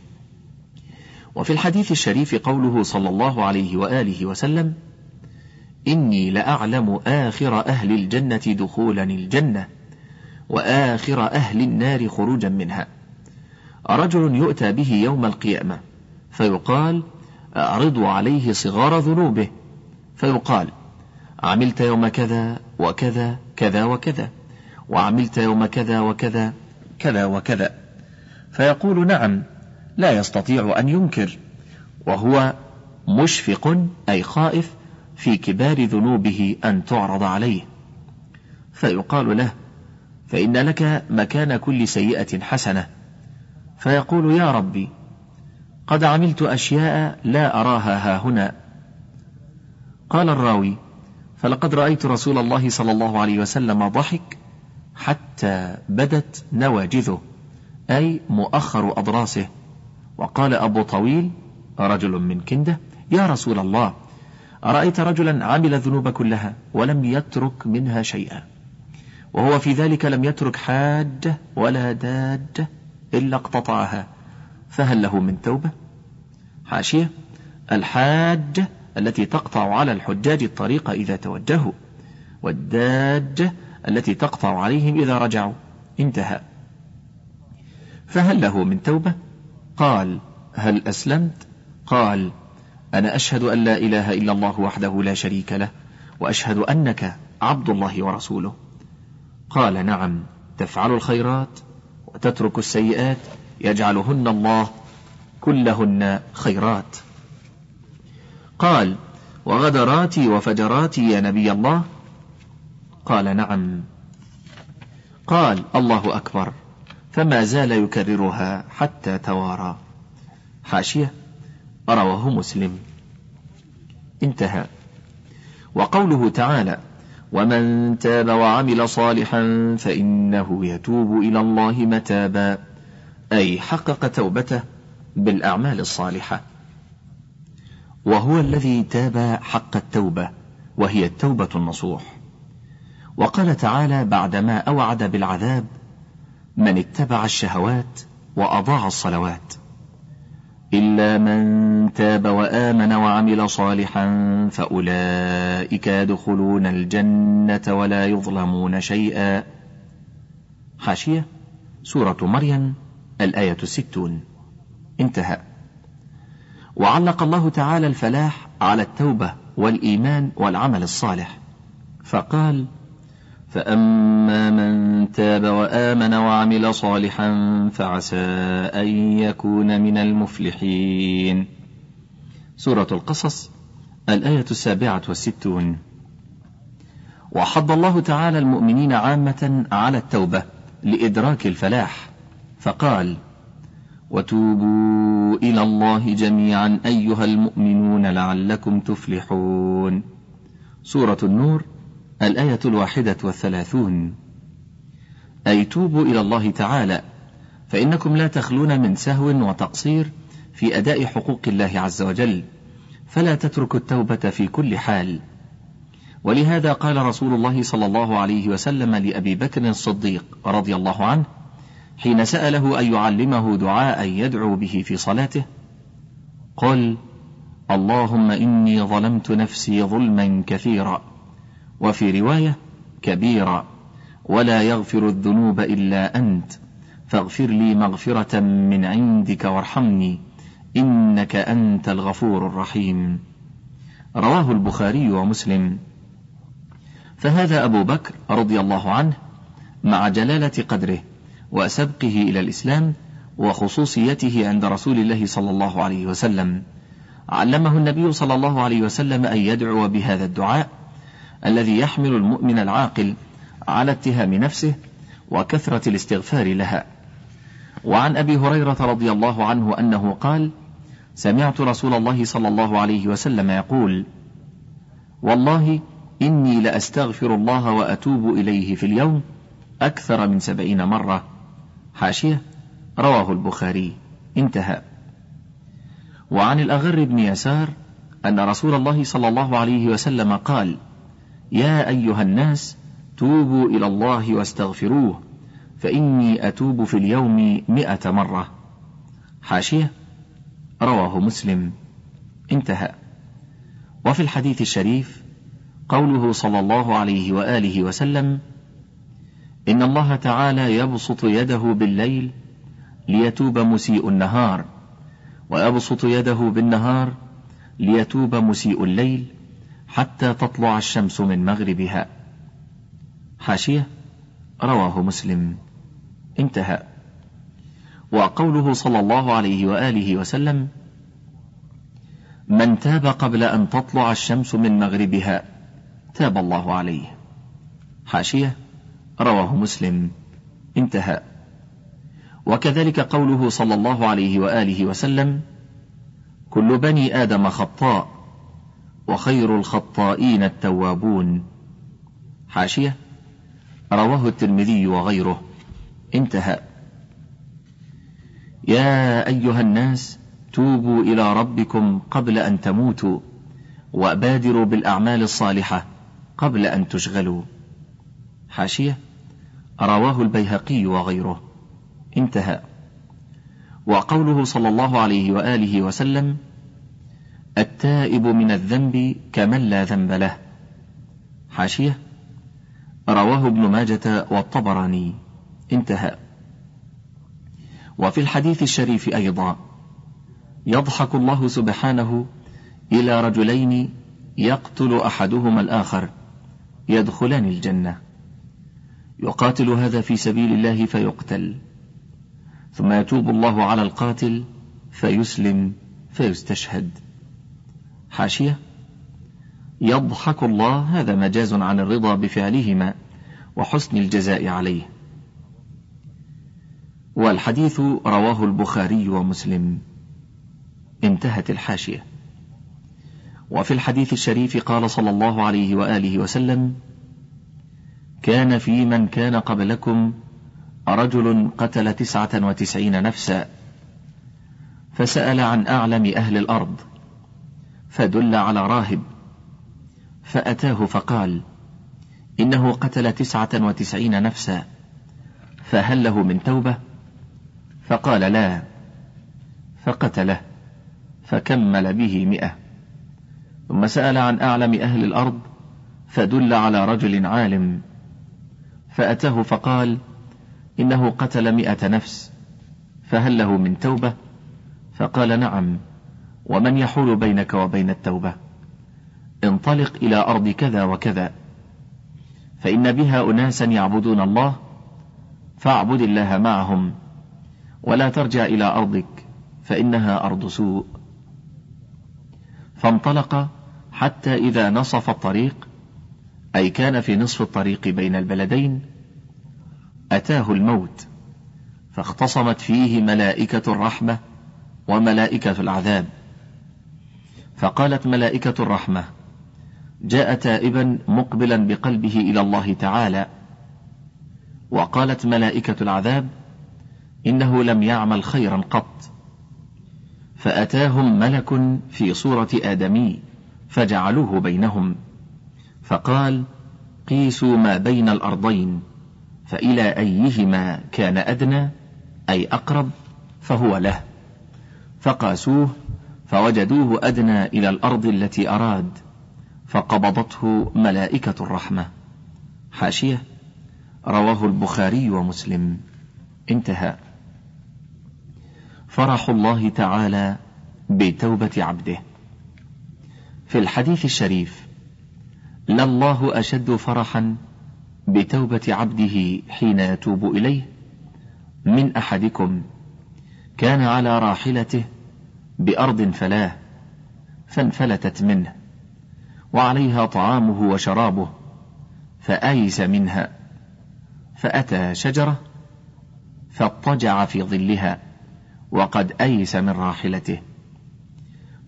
وفي الحديث الشريف قوله صلى الله عليه وآله وسلم: إني لأعلم آخر أهل الجنة دخولا الجنة وآخر أهل النار خروجا منها. رجل يؤتى به يوم القيامة فيقال: أعرضوا عليه صغار ذنوبه، فيقال: عملت يوم كذا وكذا كذا وكذا، وعملت يوم كذا وكذا كذا وكذا، فيقول: نعم، لا يستطيع أن ينكر، وهو مشفق أي خائف في كبار ذنوبه أن تعرض عليه. فيقال له: فإن لك مكان كل سيئة حسنة. فيقول: يا ربي، قد عملت أشياء لا أراها هاهنا. قال الراوي: فلقد رأيت رسول الله صلى الله عليه وسلم ضحك حتى بدت نواجذه، أي مؤخر أضراسه. وقال أبو طويل رجل من كندة: يا رسول الله، أرأيت رجلا عمل الذنوب كلها ولم يترك منها شيئا، وهو في ذلك لم يترك حاجة ولا داجة إلا اقتطعها، فهل له من توبة؟ حاشية: الحاجة التي تقطع على الحجاج الطريق إذا توجهوا، والداجة التي تقطع عليهم إذا رجعوا. انتهى. فهل له من توبة؟ قال: هل أسلمت؟ قال: أنا أشهد أن لا إله إلا الله وحده لا شريك له، وأشهد أنك عبد الله ورسوله. قال: نعم، تفعل الخيرات وتترك السيئات يجعلهن الله كلهن خيرات. قال: وغدراتي وفجراتي يا نبي الله؟ قال: نعم. قال: الله أكبر، فما زال يكررها حتى توارى. حاشية: رواه مسلم. انتهى. وقوله تعالى: ومن تاب وعمل صالحا فإنه يتوب إلى الله متابا، أي حقق توبته بالأعمال الصالحة، وهو الذي تاب حق التوبة، وهي التوبة النصوح. وقال تعالى بعدما أوعد بالعذاب: من اتبع الشهوات وأضاع الصلوات إلا من تاب وآمن وعمل صالحا فأولئك يدخلون الجنة ولا يظلمون شيئا. حاشية: سورة مريم، الآية الستون. انتهى. وعلق الله تعالى الفلاح على التوبة والإيمان والعمل الصالح، فقال: فأما من تاب وآمن وعمل صالحا فعسى أن يكون من المفلحين. سورة القصص، الآية السابعة والستون. وحض الله تعالى المؤمنين عامة على التوبة لإدراك الفلاح، فقال: وتوبوا إلى الله جميعا أيها المؤمنون لعلكم تفلحون. سورة النور، الآية الواحدة والثلاثون. أي توبوا إلى الله تعالى، فإنكم لا تخلون من سهو وتقصير في أداء حقوق الله عز وجل، فلا تتركوا التوبة في كل حال. ولهذا قال رسول الله صلى الله عليه وسلم لأبي بكر الصديق رضي الله عنه حين سأله أن يعلمه دعاء يدعو به في صلاته: قل اللهم إني ظلمت نفسي ظلما كثيرا، وفي رواية كبيرا، ولا يغفر الذنوب إلا أنت، فاغفر لي مغفرة من عندك وارحمني إنك أنت الغفور الرحيم. رواه البخاري ومسلم. فهذا أبو بكر رضي الله عنه مع جلالة قدره وسبقه إلى الإسلام وخصوصيته عند رسول الله صلى الله عليه وسلم، علمه النبي صلى الله عليه وسلم أن يدعو بهذا الدعاء الذي يحمل المؤمن العاقل على اتهام نفسه وكثرة الاستغفار لها. وعن أبي هريرة رضي الله عنه أنه قال: سمعت رسول الله صلى الله عليه وسلم يقول: والله إني لأستغفر الله وأتوب إليه في اليوم أكثر من سبعين مرة. حاشية: رواه البخاري. انتهى. وعن الأغر بن يسار أن رسول الله صلى الله عليه وسلم قال: يا أيها الناس توبوا إلى الله واستغفروه فإني أتوب في اليوم مئة مرة. حاشية: رواه مسلم. انتهى. وفي الحديث الشريف قوله صلى الله عليه وآله وسلم: إن الله تعالى يبسط يده بالليل ليتوب مسيء النهار، ويبسط يده بالنهار ليتوب مسيء الليل حتى تطلع الشمس من مغربها. حاشية: رواه مسلم. انتهى. وقوله صلى الله عليه وآله وسلم: من تاب قبل أن تطلع الشمس من مغربها تاب الله عليه. حاشية: رواه مسلم. انتهى. وكذلك قوله صلى الله عليه وآله وسلم: كل بني آدم خطاء وخير الخطائين التوابون. حاشية: رواه الترمذي وغيره. انتهى. يا أيها الناس توبوا إلى ربكم قبل أن تموتوا وبادروا بالأعمال الصالحة قبل أن تشغلوا. حاشية: رواه البيهقي وغيره. انتهى. وقوله صلى الله عليه وآله وسلم: التائب من الذنب كمن لا ذنب له. حاشية: رواه ابن ماجة والطبراني. انتهى. وفي الحديث الشريف أيضا: يضحك الله سبحانه إلى رجلين يقتل أحدهما الآخر يدخلان الجنة، يقاتل هذا في سبيل الله فيقتل، ثم يتوب الله على القاتل فيسلم فيستشهد. حاشية: يضحك الله هذا مجاز عن الرضا بفعلهما وحسن الجزاء عليه. والحديث رواه البخاري ومسلم. انتهت الحاشية. وفي الحديث الشريف قال صلى الله عليه وآله وسلم: كان في من كان قبلكم رجل قتل تسعة وتسعين نفسا فسأل عن أعلم أهل الأرض فدل على راهب فأتاه فقال: إنه قتل تسعة وتسعين نفسا فهل له من توبة؟ فقال: لا. فقتله فكمل به مئة. ثم سأل عن أعلم أهل الأرض فدل على رجل عالم فأتاه فقال: إنه قتل مئة نفس فهل له من توبة؟ فقال: نعم. ومن يحول بينك وبين التوبة؟ انطلق إلى أرض كذا وكذا فإن بها أناسا يعبدون الله فاعبد الله معهم، ولا ترجع إلى أرضك فإنها أرض سوء. فانطلق حتى إذا نصف الطريق، أي كان في نصف الطريق بين البلدين، أتاه الموت فاختصمت فيه ملائكة الرحمة وملائكة العذاب. فقالت ملائكة الرحمة: جاء تائبا مقبلا بقلبه إلى الله تعالى. وقالت ملائكة العذاب: إنه لم يعمل خيرا قط. فأتاهم ملك في صورة آدمي فجعلوه بينهم، فقال: قيسوا ما بين الأرضين فإلى أيهما كان أدنى أي أقرب فهو له. فقاسوه فوجدوه أدنى إلى الأرض التي أراد، فقبضته ملائكة الرحمة. حاشية: رواه البخاري ومسلم. انتهى. فرح الله تعالى بتوبة عبده. في الحديث الشريف: لله أشد فرحا بتوبة عبده حين يتوب إليه من أحدكم كان على راحلته بأرض فلاه فانفلتت منه وعليها طعامه وشرابه فآيس منها، فأتى شجرة فاضطجع في ظلها وقد أيس من راحلته،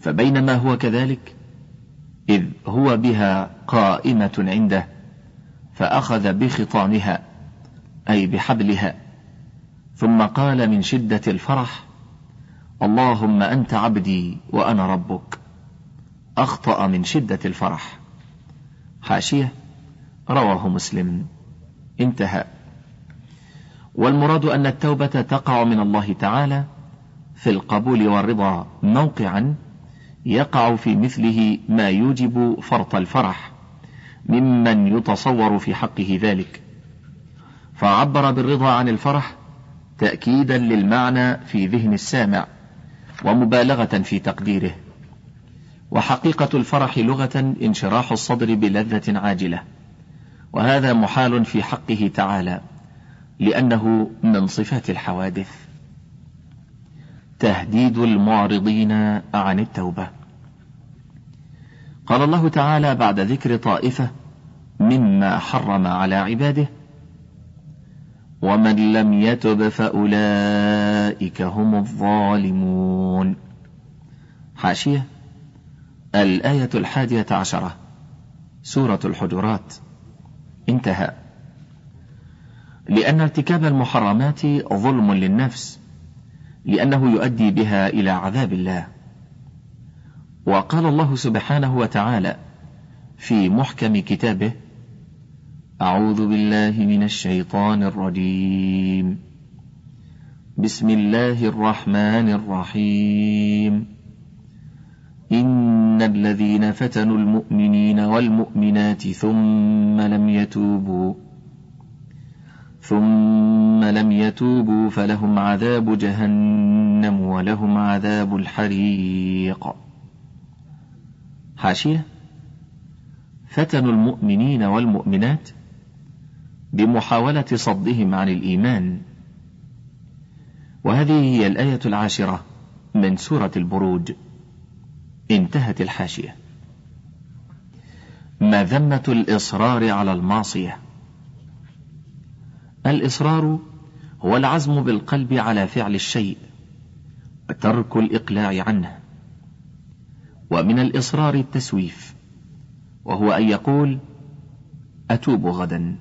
فبينما هو كذلك إذ هو بها قائمة عنده فأخذ بخطامها أي بحبلها، ثم قال من شدة الفرح: اللهم أنت عبدي وأنا ربك. أخطأ من شدة الفرح. حاشية: رواه مسلم. انتهى. والمراد أن التوبة تقع من الله تعالى في القبول والرضا موقعا يقع في مثله ما يوجب فرط الفرح ممن يتصور في حقه ذلك، فعبر بالرضا عن الفرح تأكيدا للمعنى في ذهن السامع ومبالغة في تقديره. وحقيقة الفرح لغة انشراح الصدر بلذة عاجلة، وهذا محال في حقه تعالى لأنه من صفات الحوادث. تهديد المعرضين عن التوبة. قال الله تعالى بعد ذكر طائفة مما حرم على عباده: ومن لم يتب فأولئك هم الظالمون. حاشية: الآية الحادية عشرة، سورة الحجرات. انتهى. لأن ارتكاب المحرمات ظلم للنفس، لأنه يؤدي بها إلى عذاب الله. وقال الله سبحانه وتعالى في محكم كتابه: أعوذ بالله من الشيطان الرجيم، بسم الله الرحمن الرحيم، إن الذين فتنوا المؤمنين والمؤمنات ثم لم يتوبوا ثم لم يتوبوا فلهم عذاب جهنم ولهم عذاب الحريق. حاشية: فتنوا المؤمنين والمؤمنات بمحاولة صدهم عن الإيمان. وهذه هي الآية العاشرة من سورة البروج. انتهت الحاشية. مذمة الإصرار على المعصية. الإصرار هو العزم بالقلب على فعل الشيء وترك الإقلاع عنه. ومن الإصرار التسويف، وهو أن يقول: أتوب غدا.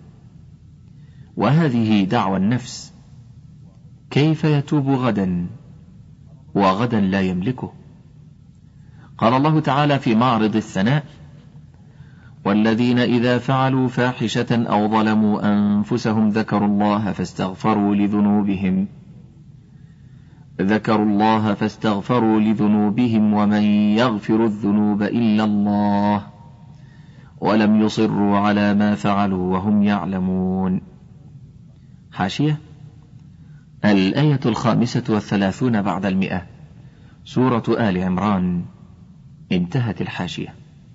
وهذه دعوى النفس. كيف يتوب غدا وغدا لا يملكه؟ قال الله تعالى في معرض الثناء: والذين إذا فعلوا فاحشة أو ظلموا أنفسهم ذكروا الله فاستغفروا لذنوبهم ذكروا الله فاستغفروا لذنوبهم ومن يغفر الذنوب إلا الله ولم يصروا على ما فعلوا وهم يعلمون. حاشية: الآية الخامسة والثلاثون بعد المئة، سورة آل عمران. انتهت الحاشية.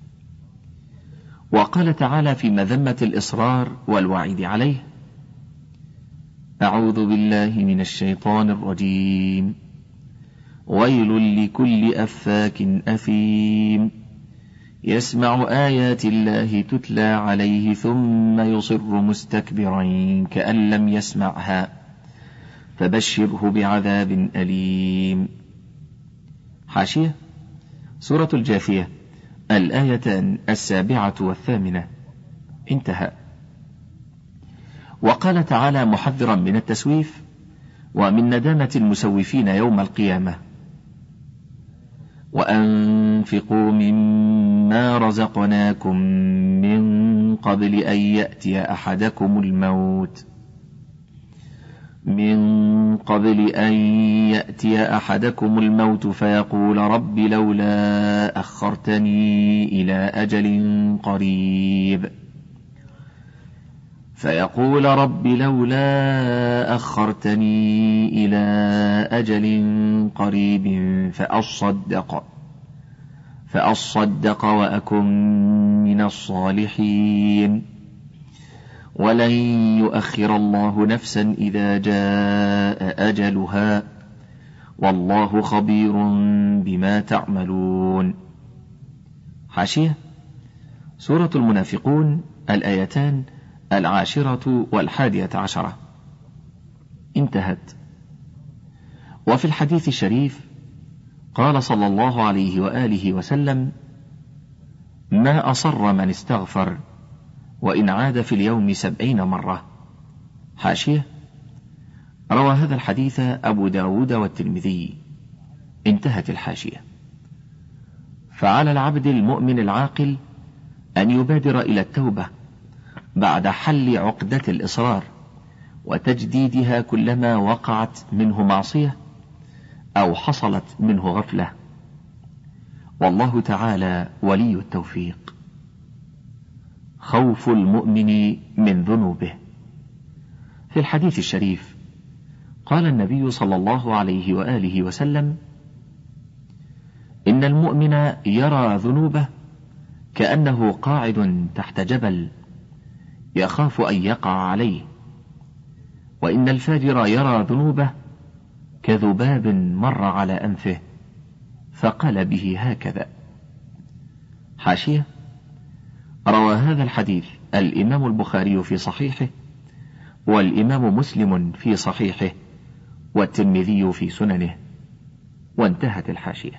وقال تعالى في مذمة الإصرار والوعيد عليه: أعوذ بالله من الشيطان الرجيم، ويل لكل أفاك أثيم يسمع آيات الله تتلى عليه ثم يصر مستكبرا كأن لم يسمعها فبشره بعذاب أليم. حاشية: سورة الجاثية، الآيتان السابعة والثامنة. انتهى. وقال تعالى محذرا من التسويف ومن ندامة المسوفين يوم القيامة: وأنفقوا مما رزقناكم من قبل أن يأتي أحدكم الموت من قبل أن يأتي أحدكم الموت فيقول رب لولا أخرتني إلى أجل قريب فيقول رب لولا أخرتني إلى أجل قريب فأصدق فأصدق وأكن من الصالحين ولن يؤخر الله نفسا إذا جاء أجلها والله خبير بما تعملون. حاشية: سورة المنافقون، الآيتان العاشرة والحادية عشرة. انتهت. وفي الحديث الشريف: قال صلى الله عليه وآله وسلم: ما أصر من استغفر وإن عاد في اليوم سبعين مرة. حاشية: روى هذا الحديث أبو داود والترمذي. انتهت الحاشية. فعلى العبد المؤمن العاقل أن يبادر إلى التوبة بعد حل عقدة الإصرار وتجديدها كلما وقعت منه معصية أو حصلت منه غفلة، والله تعالى ولي التوفيق. خوف المؤمن من ذنوبه. في الحديث الشريف قال النبي صلى الله عليه وآله وسلم: إن المؤمن يرى ذنوبه كأنه قاعد تحت جبل يخاف أن يقع عليه، وإن الفاجر يرى ذنوبه كذباب مر على أنفه فقال به هكذا. حاشية: روى هذا الحديث الإمام البخاري في صحيحه، والإمام مسلم في صحيحه، والترمذي في سننه. وانتهت الحاشية.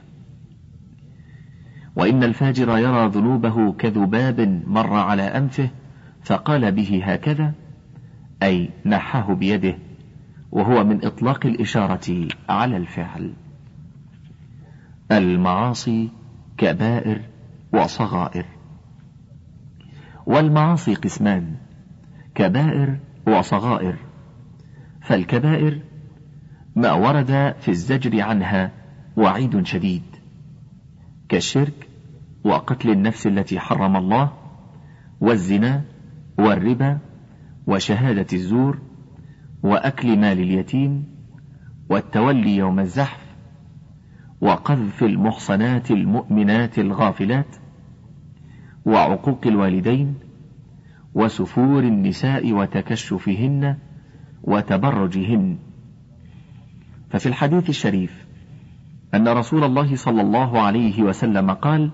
وإن الفاجر يرى ذنوبه كذباب مر على أنفه فقال به هكذا، أي نحاه بيده، وهو من إطلاق الإشارة على الفعل. المعاصي كبائر وصغائر. والمعاصي قسمان: كبائر وصغائر. فالكبائر ما ورد في الزجر عنها وعيد شديد، كالشرك وقتل النفس التي حرم الله، والزنا، والربا، وشهادة الزور، وأكل مال اليتيم، والتولي يوم الزحف، وقذف المحصنات المؤمنات الغافلات، وعقوق الوالدين، وسفور النساء وتكشفهن وتبرجهن. ففي الحديث الشريف أن رسول الله صلى الله عليه وسلم قال: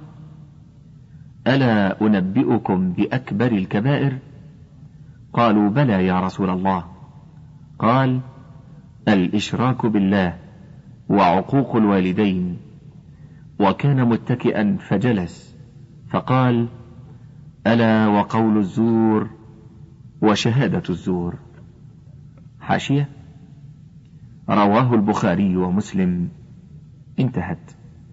ألا أنبئكم بأكبر الكبائر؟ قالوا: بلى يا رسول الله. قال: الإشراك بالله، وعقوق الوالدين. وكان متكئا فجلس فقال: ألا وقول الزور، وشهادة الزور. حاشية: رواه البخاري ومسلم. انتهت.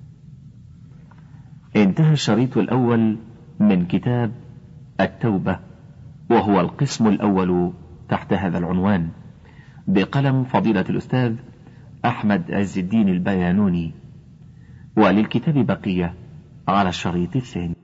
انتهى الشريط الأول من كتاب التوبة، وهو القسم الأول تحت هذا العنوان، بقلم فضيلة الأستاذ أحمد عز الدين البيانوني. وللكتاب بقية على الشريط الثاني.